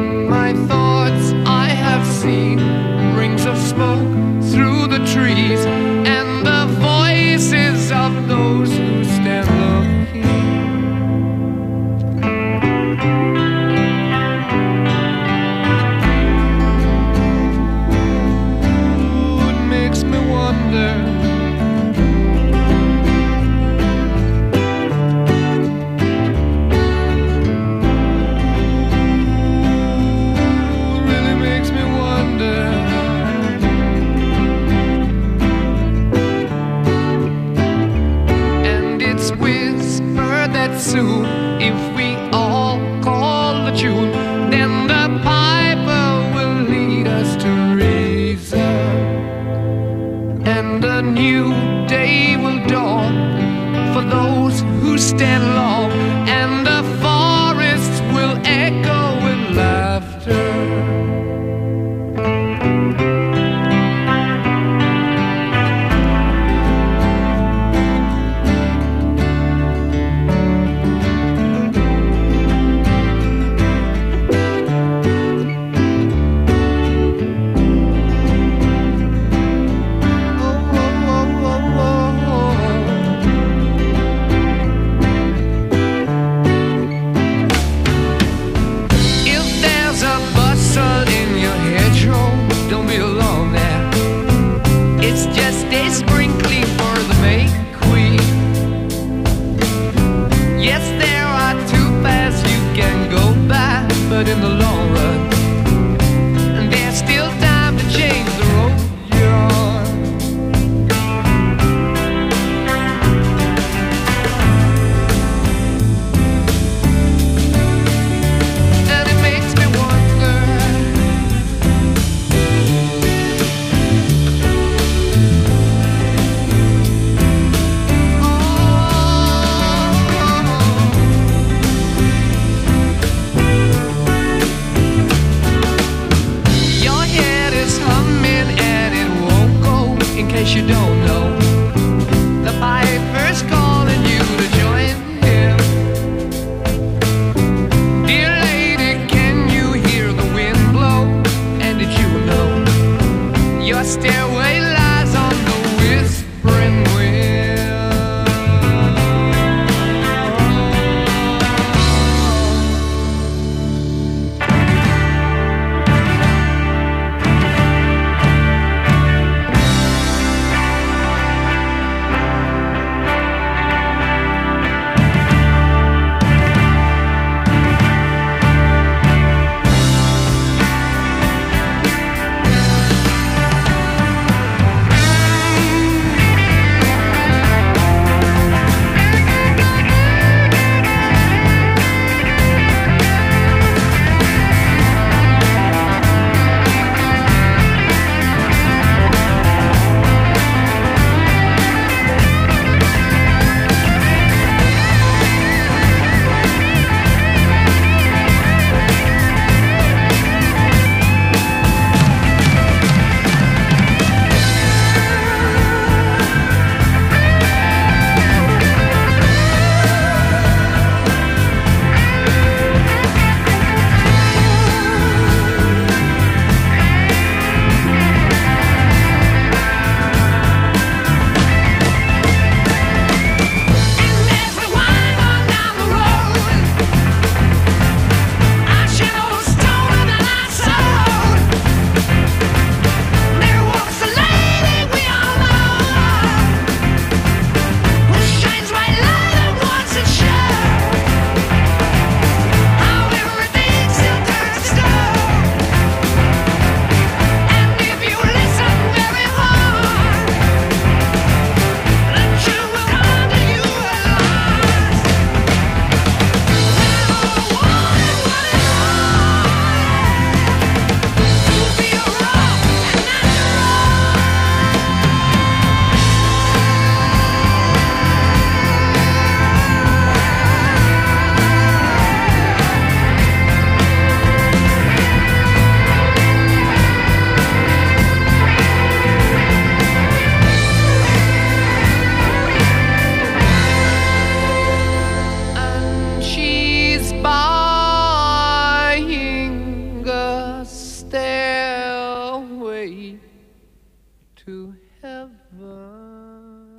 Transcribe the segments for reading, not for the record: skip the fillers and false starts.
In my thoughts I have seen rings of smoke through the trees, and the voices of those who stand looking. Ooh, it makes me wonder. Soon, if we all call the tune, then the piper will lead us to reason, and a new day will dawn for those who stand long, and the forests will echo with laughter. But in the long run, there's still time to change the road you're on. And it makes me wonder. Oh.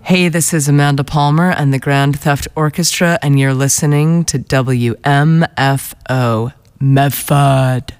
Hey, this is Amanda Palmer and the Grand Theft Orchestra, and you're listening to WMFO Medford.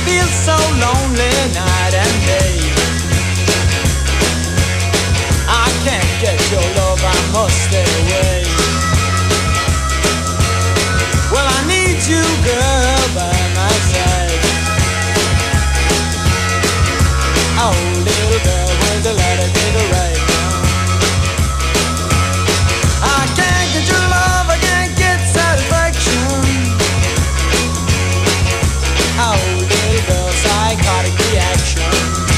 feel so lonely night and day. I can't get your love, I must stay away. Well, I need you, girl, by my side. Oh, little girl, when the letter did the right now. I can't get your love, I can't get satisfaction. Oh, little girl, psychotic reaction.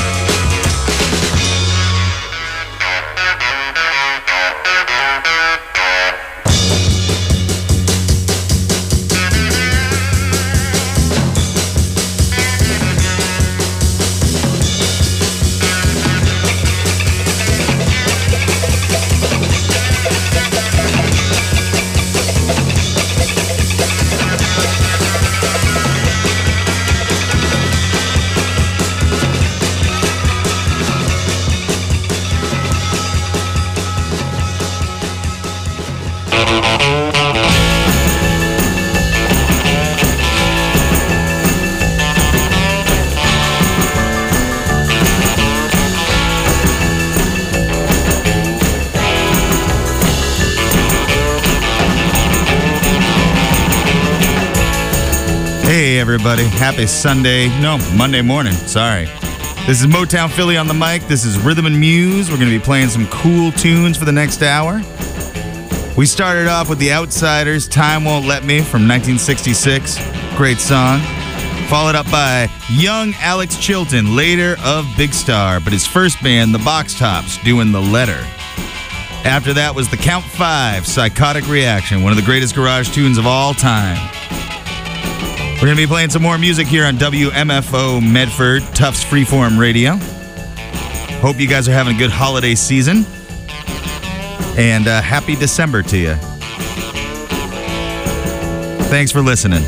Hey everybody, happy Monday morning, sorry. This is Motown Philly on the mic, this is Rhythm and Muse. We're going to be playing some cool tunes for the next hour. We started off with The Outsiders, Time Won't Let Me from 1966, great song. Followed up by young Alex Chilton, later of Big Star, but his first band, the Box Tops, doing The Letter. After that was the Count 5, Psychotic Reaction, one of the greatest garage tunes of all time. We're going to be playing some more music here on WMFO Medford, Tufts Freeform Radio. Hope you guys are having a good holiday season. And happy December to you. Thanks for listening.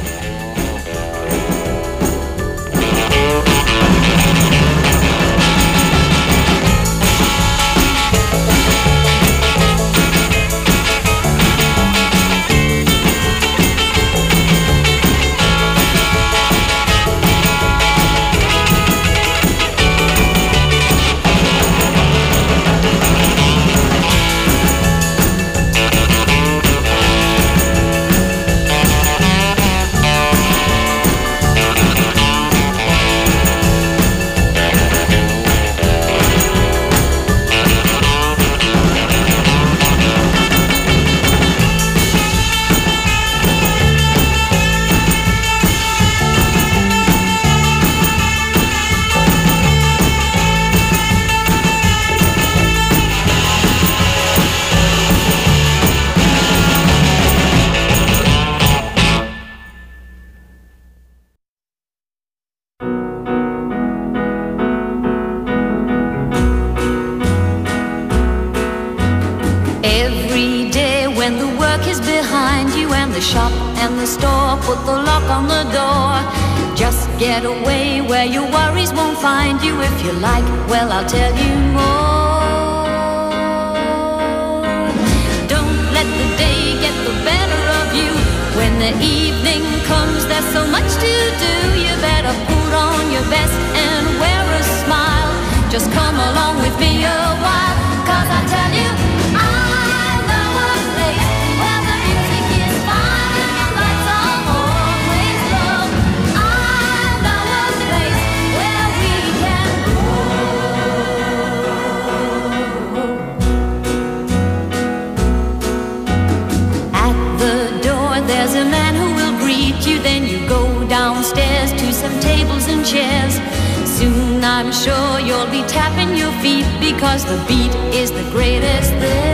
Shop and the store, put the lock on the door. Just get away where your worries won't find you. If you like, well, I'll tell you more. Don't let the day get the better of you. When the evening comes, there's so much to do. You better put on your best and wear a smile. Just come along with me a while, 'cause I tell you, I know a place where the music is fine and the lights are always low. I know a place where we can go. At the door there's a man who will greet you. Then you go downstairs to some tables and chairs. Soon I'm sure you'll be tapping your feet, because the beat is the greatest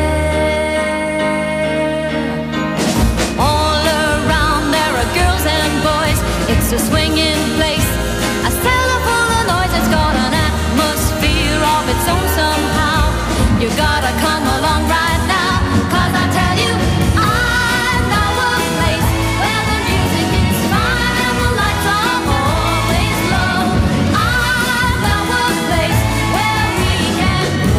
there. All around there are girls and boys. It's a swinging place, a cellar full of noise. It's got an atmosphere of its own somehow. You gotta come along right now, 'cause I tell you, I know a place where the music is fine and the lights are always low. I know a place where we can go.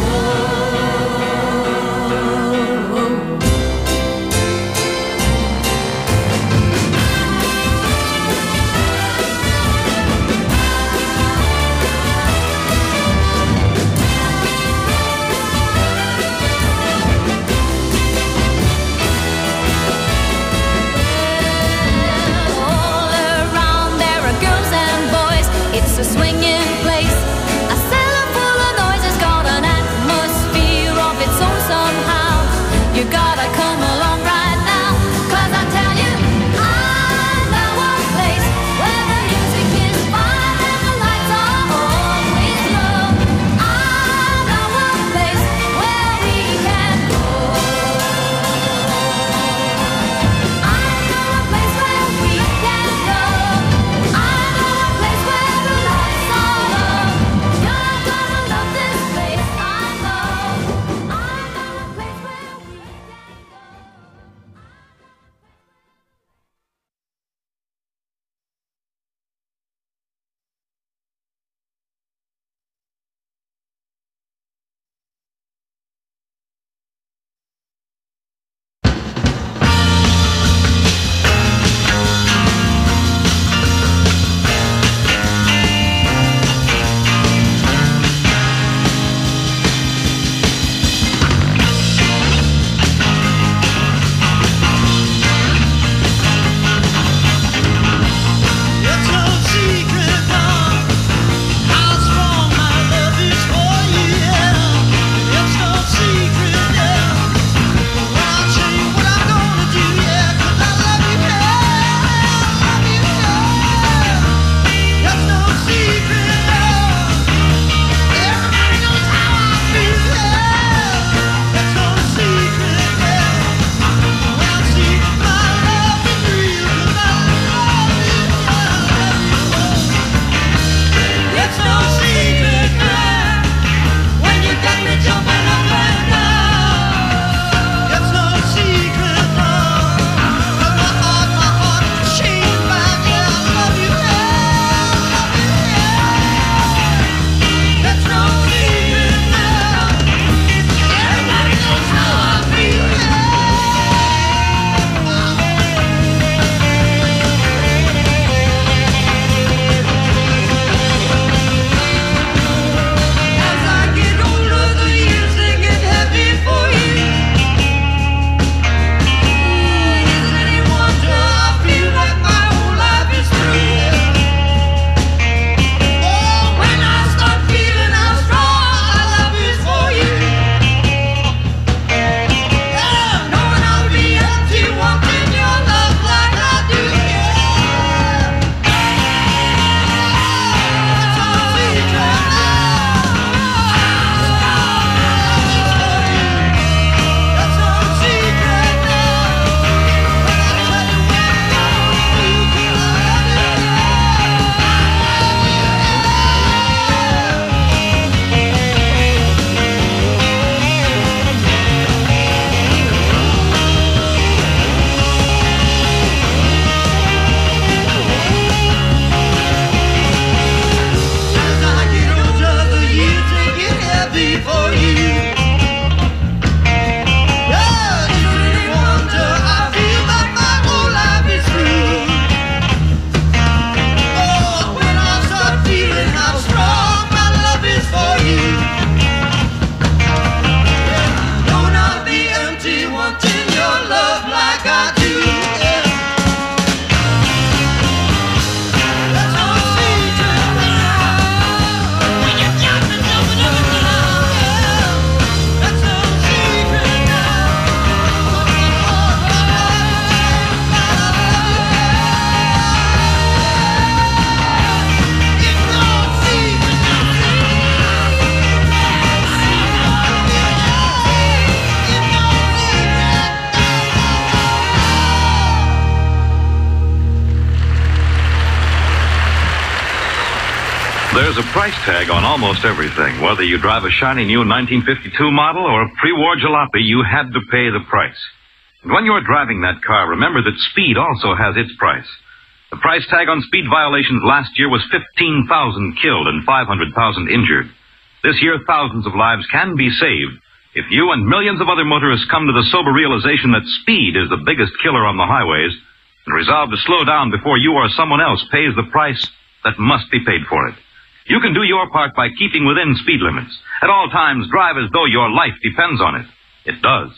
There's a price tag on almost everything. Whether you drive a shiny new 1952 model or a pre-war jalopy, you had to pay the price. And when you're driving that car, remember that speed also has its price. The price tag on speed violations last year was 15,000 killed and 500,000 injured. This year, thousands of lives can be saved if you and millions of other motorists come to the sober realization that speed is the biggest killer on the highways and resolve to slow down before you or someone else pays the price that must be paid for it. You can do your part by keeping within speed limits. At all times, drive as though your life depends on it. It does.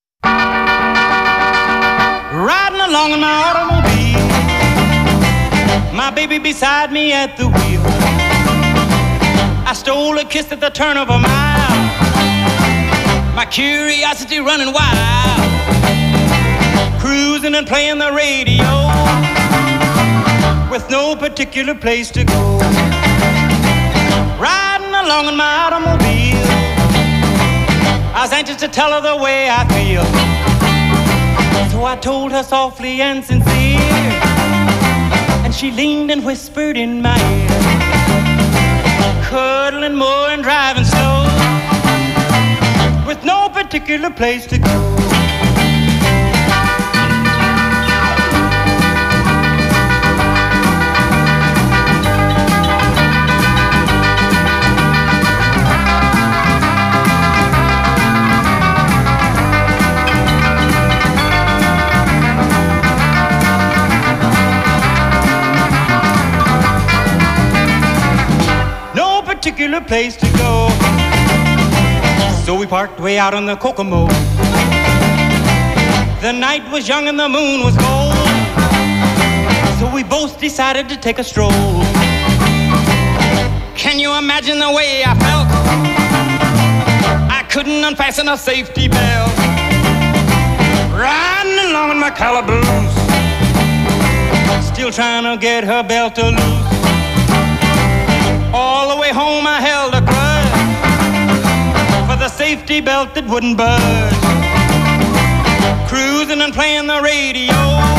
Riding along in my automobile, my baby beside me at the wheel. I stole a kiss at the turn of a mile, my curiosity running wild, cruising and playing the radio with no particular place to go. Riding along in my automobile, I was anxious to tell her the way I feel. So I told her softly and sincere, and she leaned and whispered in my ear, cuddling more and driving slow, with no particular place to go. Particular place to go. So we parked way out on the Kokomo. The night was young and the moon was gold, so we both decided to take a stroll. Can you imagine the way I felt? I couldn't unfasten a safety belt, riding along in my calaboose, still trying to get her belt to loose. All the way home I held a grudge for the safety belt that wouldn't budge, cruising and playing the radio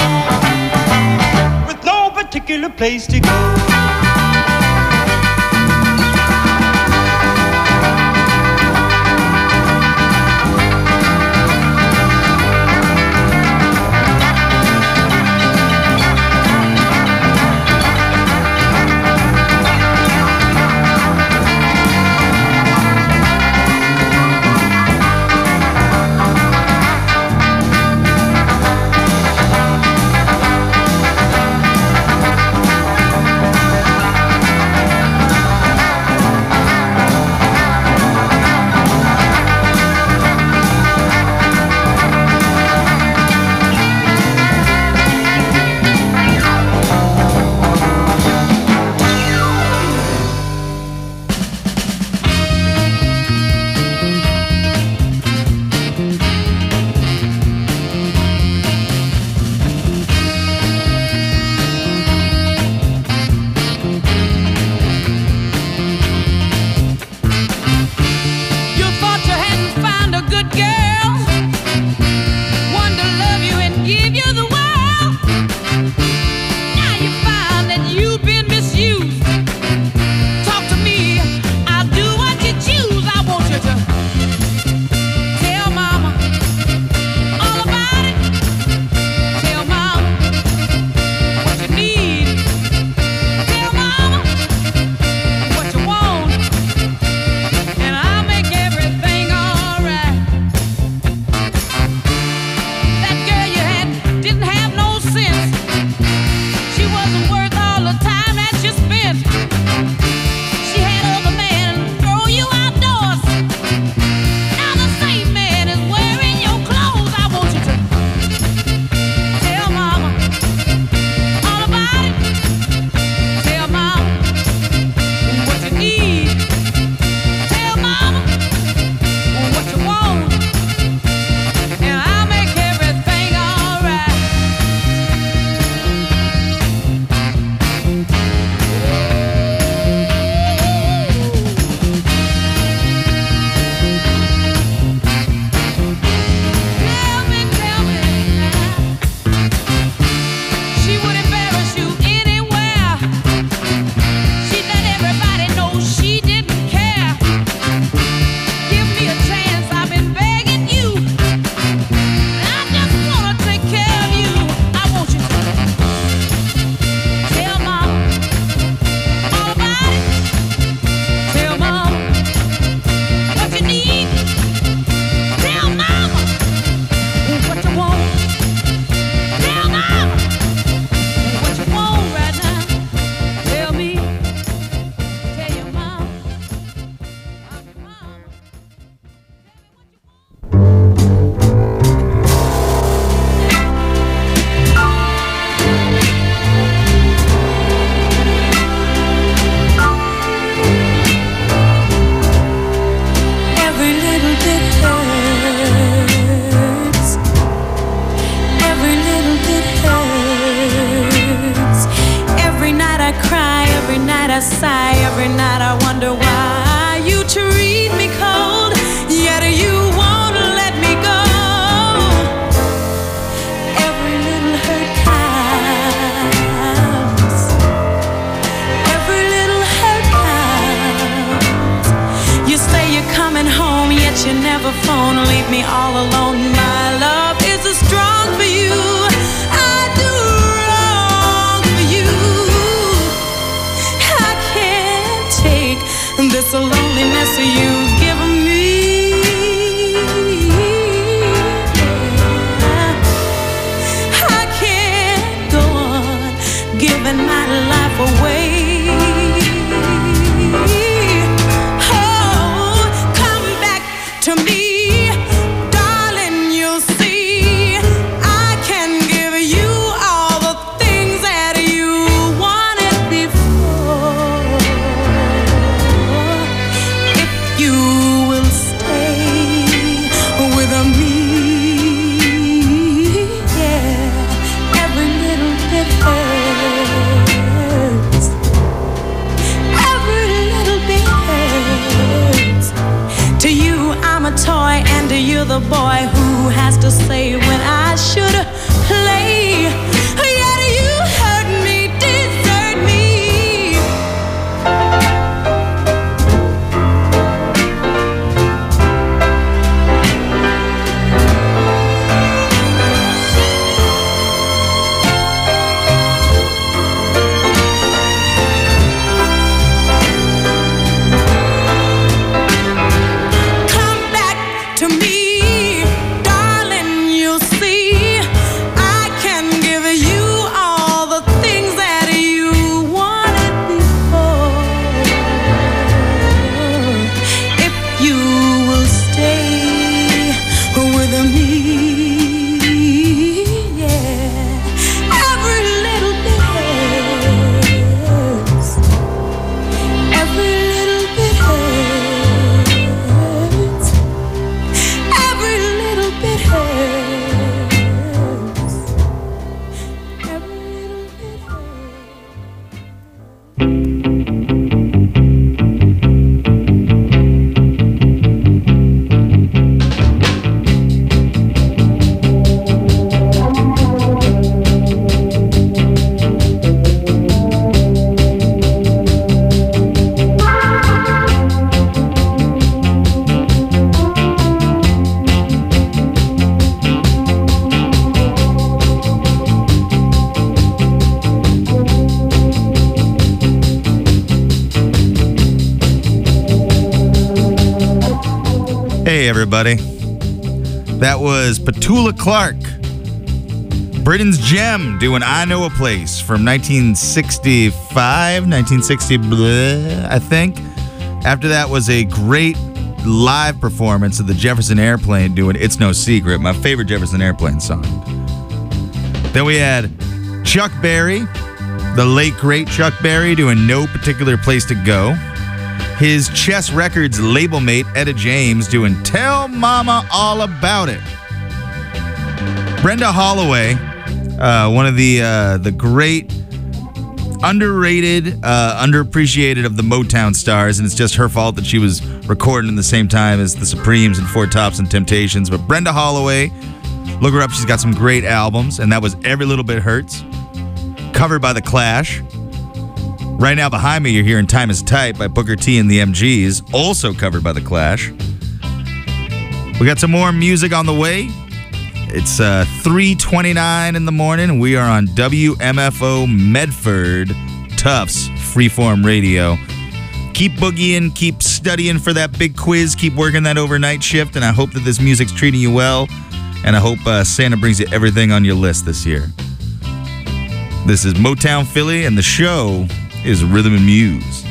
with no particular place to go. calling home, yet you never phone. Leave me all alone. My love is strong for you. I do wrong for you. I can't take this loneliness you've given me. I can't go on giving my life away. To me, darling, you'll see I can give you all the things that you wanted before. If you will stay with me, yeah, every little bit hurts. Every little bit hurts. To you, I'm a toy, and to you, the boy who has to say when I should play. Yet you hurt me, desert me. To me, darling, you'll see I can give you all the things that you wanted before. If you will stay with me, yeah, every little bit hurts. Every little bit hurts. Every little bit hurts. Every little bit Hey, everybody. That was Petula Clark, Britain's Gem, doing I Know a Place from 1965, 1960, bleh, I think. After that was a great live performance of the Jefferson Airplane doing It's No Secret, my favorite Jefferson Airplane song. Then we had Chuck Berry, the late, great Chuck Berry, doing No Particular Place to Go. His Chess Records label mate, Etta James, doing Tell Mama All About It. Brenda Holloway, one of the great, underrated, underappreciated of the Motown stars, and it's just her fault that she was recording in the same time as the Supremes and Four Tops and Temptations. But Brenda Holloway, look her up, she's got some great albums, and that was Every Little Bit Hurts, covered by The Clash. Right now behind me, you're hearing Time Is Tight by Booker T and the MGs, also covered by The Clash. We got some more music on the way. It's 3:29 in the morning, and we are on WMFO Medford, Tufts Freeform Radio. Keep boogieing, keep studying for that big quiz, keep working that overnight shift, and I hope that this music's treating you well, and I hope Santa brings you everything on your list this year. This is Motown Philly, and the show is Rhythm and Muse.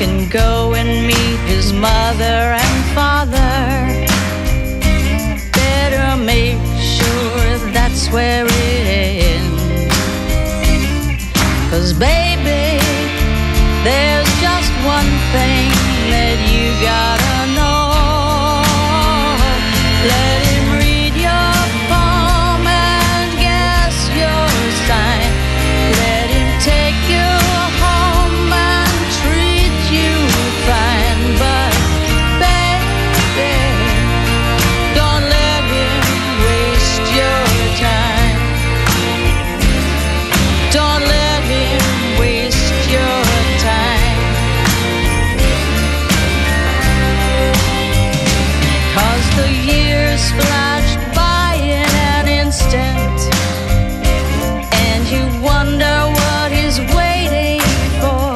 can go and meet his mother and father. Better make sure that's where it ends. 'Cause baby, there's just one thing that you gotta know. Let him read your palm and guess your sign. Let him take you home and treat you fine. But baby, don't let him waste your time. Don't let him waste your time. 'Cause the years flashed by in an instant, and you wonder what he's waiting for.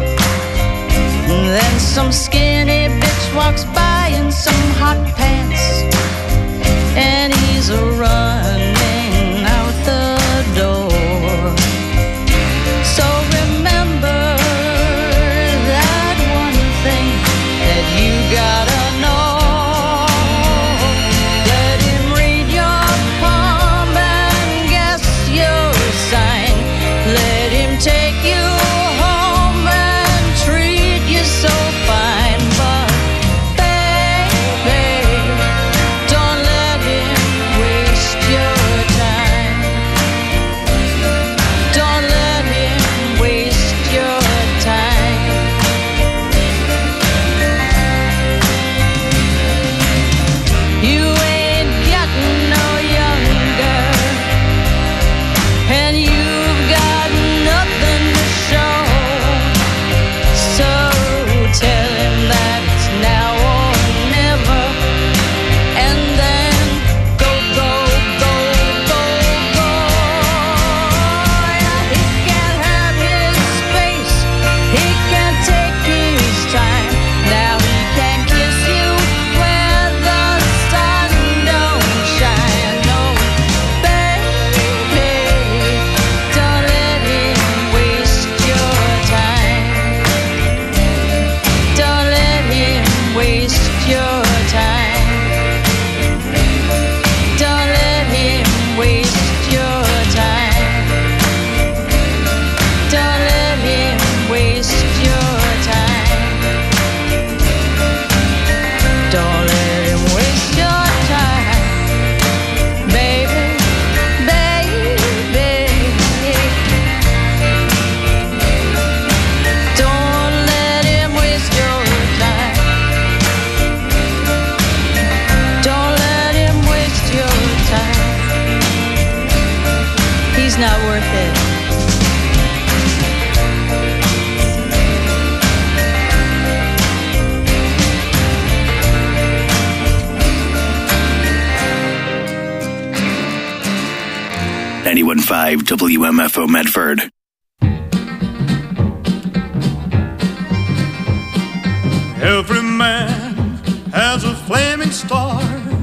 Then some skinny bitch walks by in some hot pants, and he's running out the door. So remember that one thing that you gotta know. Let him read your palm and guess your sign. Let him take you home and treat you so fine. But baby, don't let him waste your time. Don't let him waste your time. You ain't getting no younger, and you've got nothing to show. So tell him that it's now or never, and then go, go, go, go, go. Yeah, he can have his space, he can take his time. Now he can kiss you where the sun don't shine. No, baby, don't let him waste your time. Don't let him waste your time. Don't let him waste your time. Don't let him waste your time. Don't let him waste your time. Baby, baby. Don't let him waste your time. Don't let him waste your time. He's not worth it. WMFO Medford. Every man has a flaming star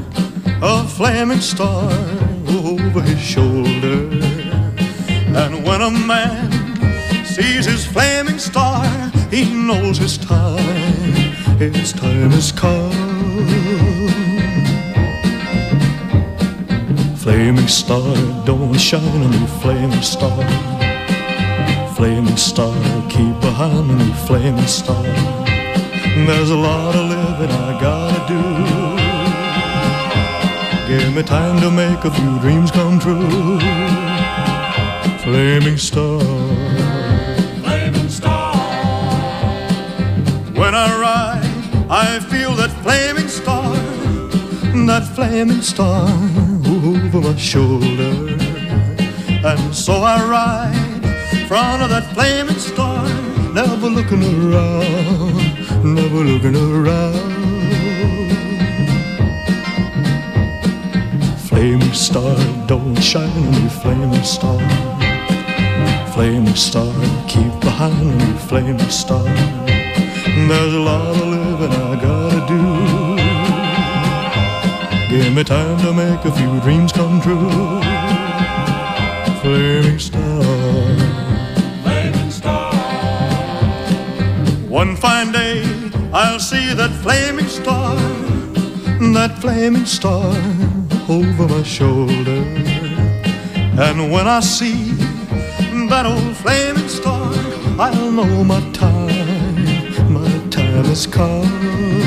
over his shoulder. And when a man sees his flaming star, he knows his time has come. Flaming star, don't shine on me, flaming star. Flaming star, keep behind me, flaming star. There's a lot of living I gotta do. Give me time to make a few dreams come true. Flaming star, flaming star. When I ride, I feel that flaming star over my shoulder. And so I ride in front of that flaming star, never looking around, never looking around. Flaming star, don't shine on me, flaming star. Flaming star, keep behind me, flaming star. There's a lot of living I gotta do. Give me time to make a few dreams come true. Flaming star, flaming star. One fine day I'll see that flaming star over my shoulder. And when I see that old flaming star, I'll know my time has come.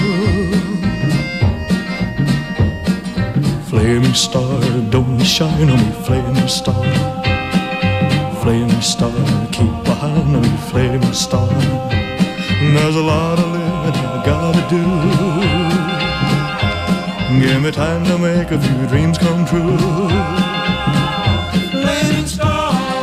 Flaming star, don't shine on me, flaming star. Flaming star, keep behind me, flaming star. There's a lot of living I gotta do. Give me time to make a few dreams come true. Flaming star.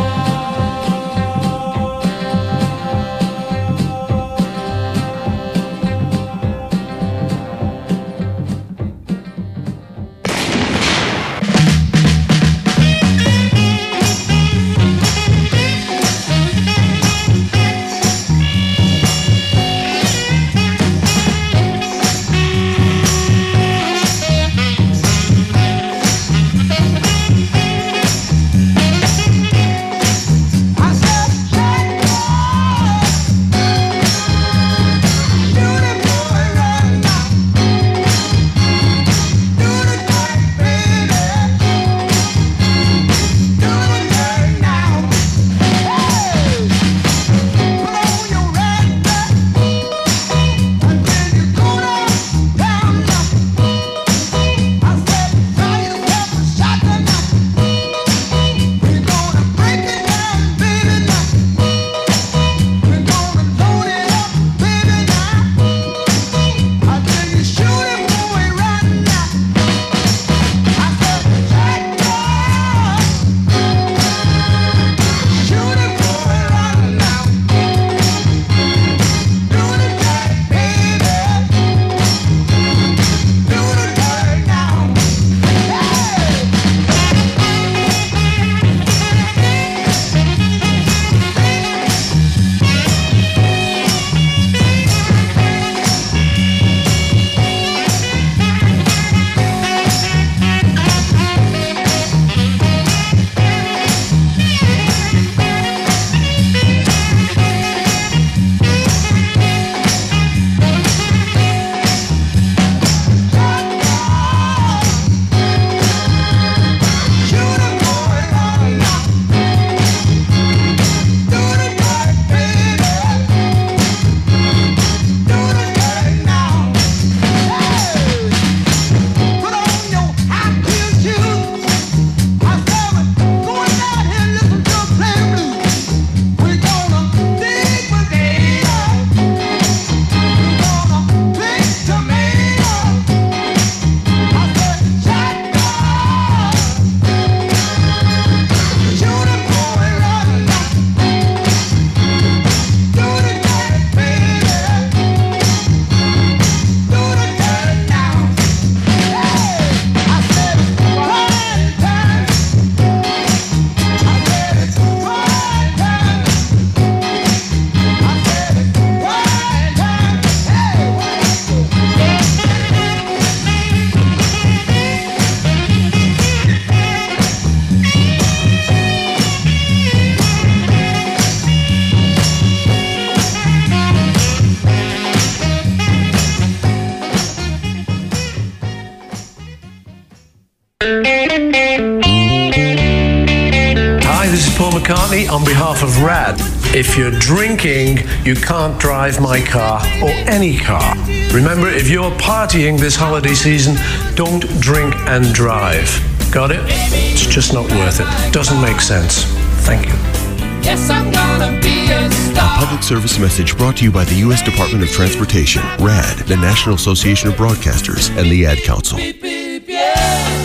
McCartney on behalf of RAD. If you're drinking, you can't drive my car or any car. Remember, if you're partying this holiday season, don't drink and drive. Got it? It's just not worth it. Doesn't make sense. Thank you. Yes, I'm gonna be a star. A public service message brought to you by the U.S. Department of Transportation, RAD, the National Association of Broadcasters, and the Ad Council. Beep, beep, yeah.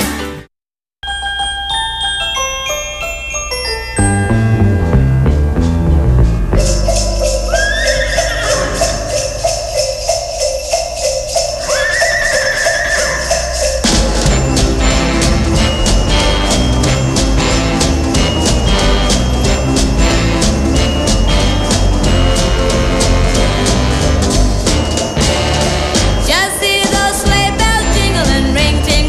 Just see those sleigh bells jingle and ring, ting.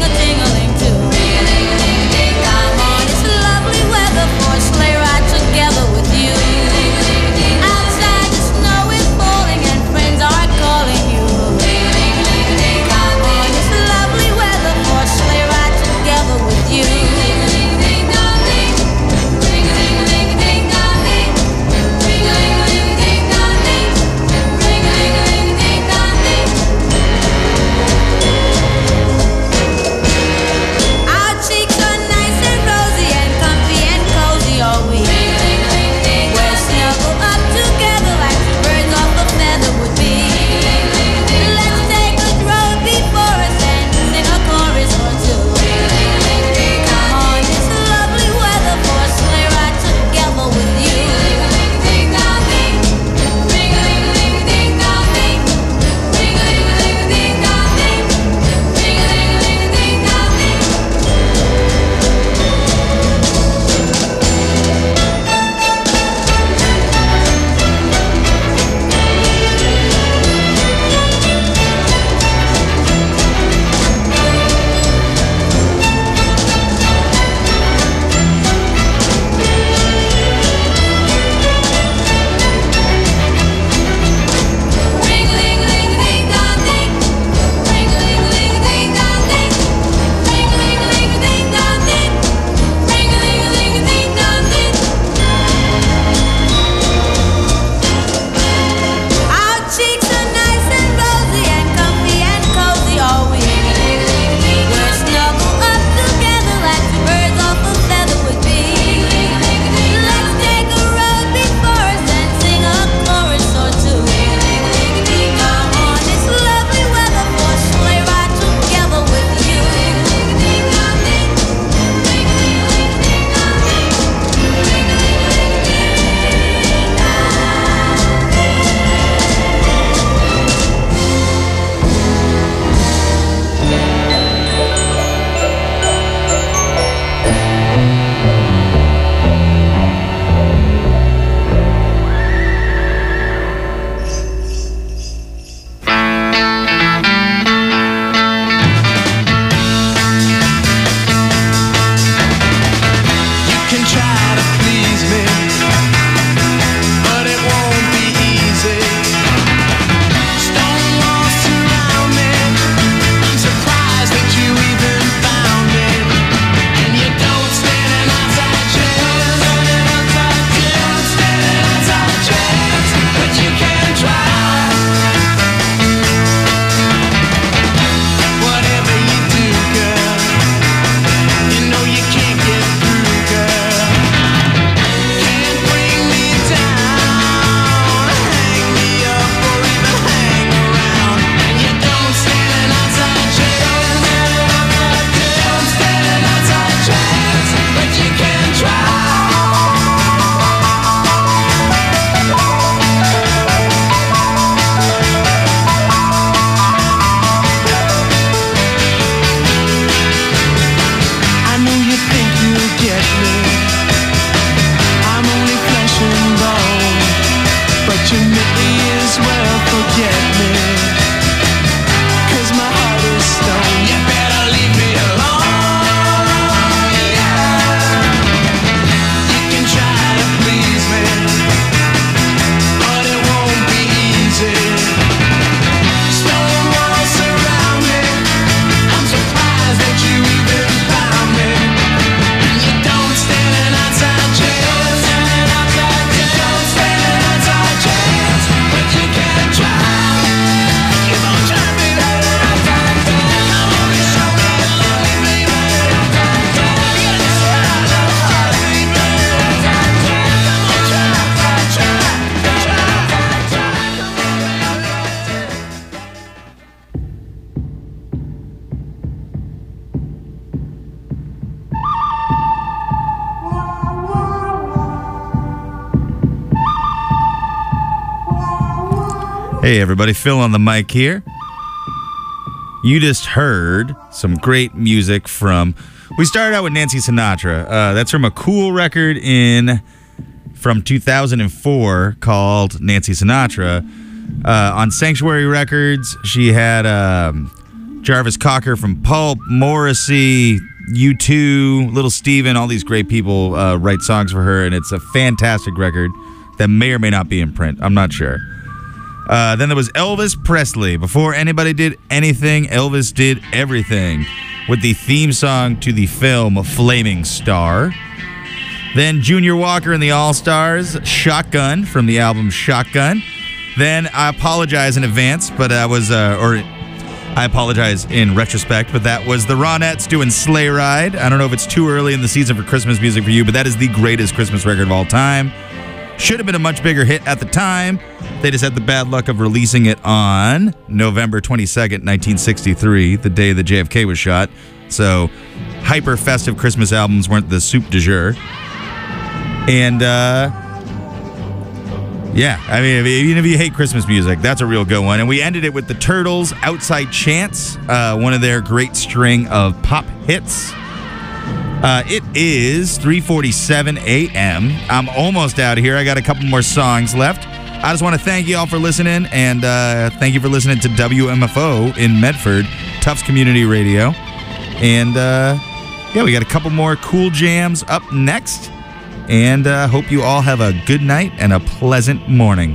Hey everybody, Phil on the mic here. You just heard some great music from... We started out with Nancy Sinatra. That's from a cool record from 2004 called Nancy Sinatra. On Sanctuary Records, she had Jarvis Cocker from Pulp, Morrissey, U2, Little Steven, all these great people write songs for her, and it's a fantastic record that may or may not be in print. I'm not sure. Then there was Elvis Presley. Before anybody did anything, Elvis did everything with the theme song to the film Flaming Star. Then Junior Walker and the All-Stars, Shotgun from the album Shotgun. Then I apologize in advance, but I apologize in retrospect, but that was the Ronettes doing Sleigh Ride. I don't know if it's too early in the season for Christmas music for you, but that is the greatest Christmas record of all time. Should have been a much bigger hit at the time. They just had the bad luck of releasing it on November 22nd, 1963, the day that JFK was shot. So hyper festive Christmas albums weren't the soup du jour. And, yeah, I mean, even if you hate Christmas music, that's a real good one. And we ended it with the Turtles' Outside Chance, one of their great string of pop hits. It is 3:47 a.m. I'm almost out of here. I got a couple more songs left. I just want to thank you all for listening, and thank you for listening to WMFO in Medford, Tufts Community Radio. And, yeah, we got a couple more cool jams up next. And hope you all have a good night and a pleasant morning.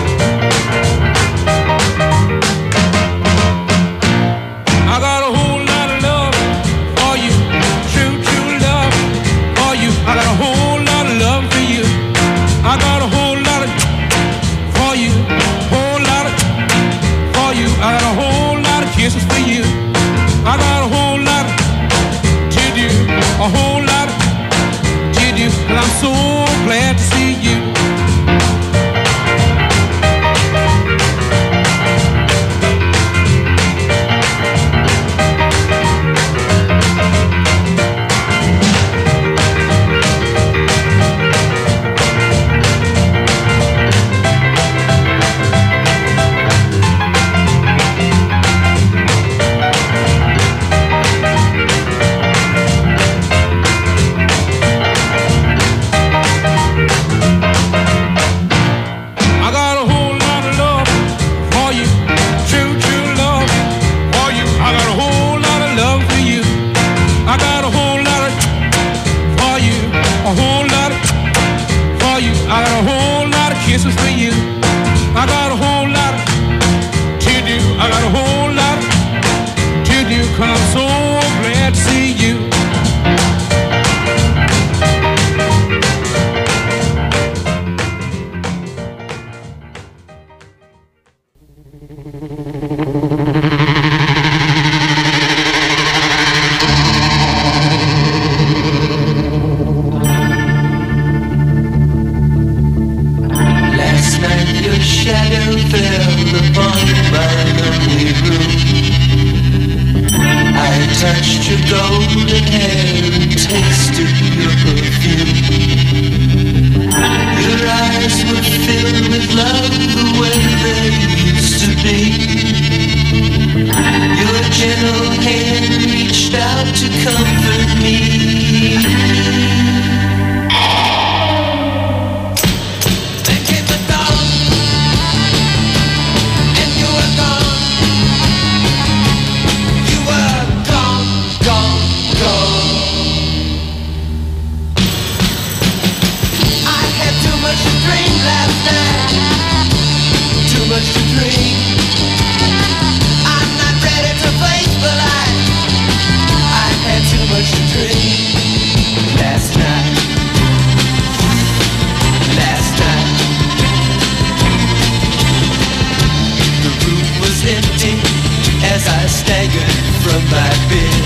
I got a whole lot touched your golden hair and tasted your perfume. Your eyes were filled with love the way they used to be. Your gentle hand reached out to comfort me. Then came the dawn, and you were gone. You were gone, gone, gone. I had too much to drink last night. Too much to drink. I'm not ready to face the light. I had too much to drink last night. Last night. The room was empty as I staggered from my bed.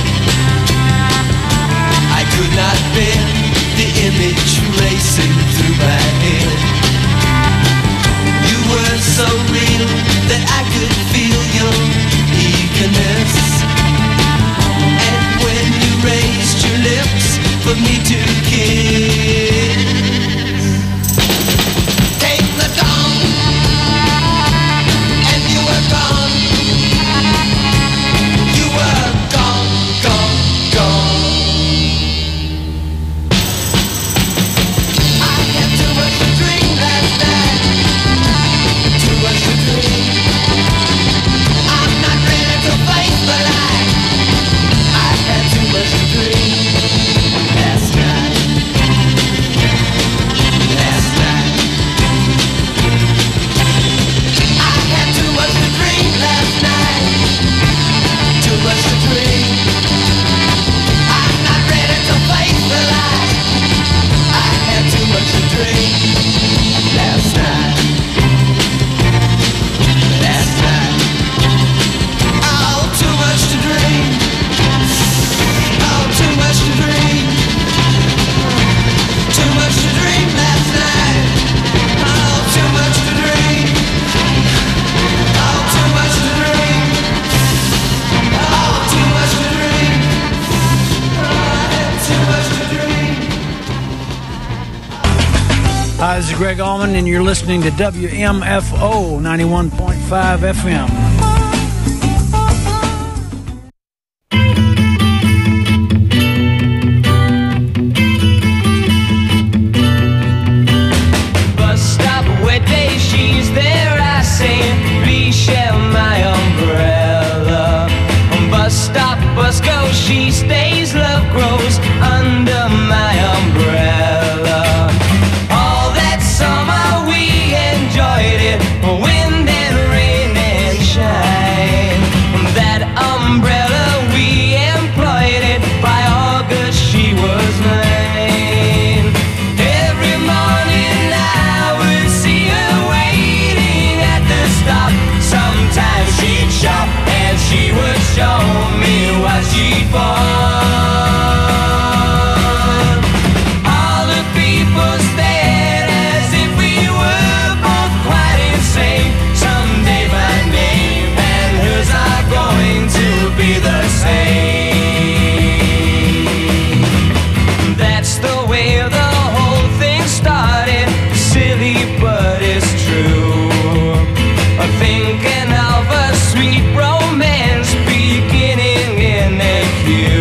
I could not bear the image racing through my head. You were so real that I could feel your eagerness. And when you raised your lips for me to kiss, came the dawn, and you were gone. You were gone, gone, gone. I had too much to drink last night. Too much to drink. I'm not ready to face the light. I had too much to drink last night. Last night. I had too much to drink last night. Too much to drink. I'm not ready to face the light. I had too much to drink last night. Last night. Oh, too much to drink. Oh, too much to drink. Too much to drink last night. Oh, too much to drink. Oh, too much to drink. Oh, too much to drink. Oh, I had too much to drink. Hi, this is Greg Allman, and you're listening to WMFO 91.5 FM. Bus stop, wet day, she's there. I say, please share my umbrella. Bus stop, bus goes, she stays. Love grows under my umbrella. All that summer we enjoyed it, wind and rain and shine. That umbrella we employed it. By August she was mine. Every morning I would see her waiting at the stop. Sometimes she'd shop and she would show me what she'd bought. All the people stared as if we were both quite insane. Someday my name and hers are going to be the same. That's the way the whole thing started. Silly, but it's true. Thinking of a sweet romance beginning in a queue.